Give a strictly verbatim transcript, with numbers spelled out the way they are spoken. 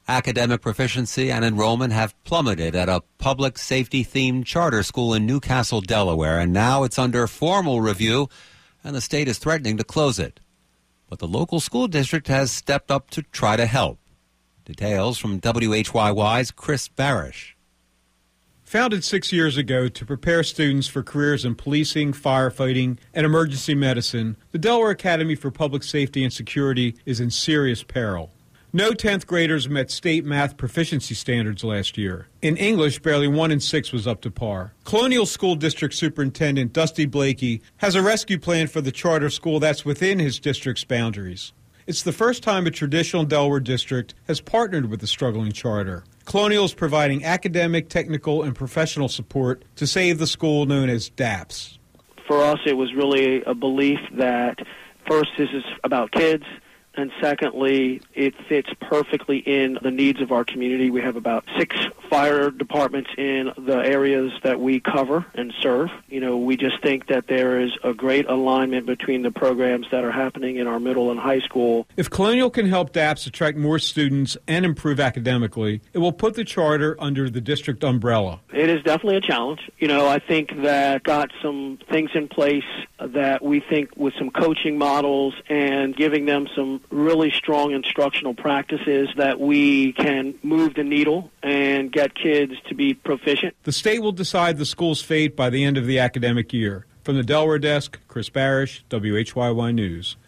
Academic proficiency and enrollment have plummeted at a public safety-themed charter school in Newcastle, Delaware, and now it's under formal review, and the state is threatening to close it. But the local school district has stepped up to try to help. Details from W H Y Y's Chris Barish. Founded six years ago to prepare students for careers in policing, firefighting, and emergency medicine, the Delaware Academy for Public Safety and Security is in serious peril. No tenth graders met state math proficiency standards last year. In English, barely one in six was up to par. Colonial School District Superintendent Dusty Blakey has a rescue plan for the charter school that's within his district's boundaries. It's the first time a traditional Delaware district has partnered with the struggling charter. Colonial is providing academic, technical, and professional support to save the school known as D A P S. For us, it was really a belief that, first, this is about kids, and secondly, it fits perfectly in the needs of our community. We have about six fire departments in the areas that we cover and serve. You know, we just think that there is a great alignment between the programs that are happening in our middle and high school. If Colonial can help D A P S attract more students and improve academically, it will put the charter under the district umbrella. It is definitely a challenge. You know, I think that got some things in place that we think with some coaching models and giving them some really strong instructional practices that we can move the needle and get kids to be proficient. The state will decide the school's fate by the end of the academic year. From the Delaware desk, Chris Barish, W H Y Y News.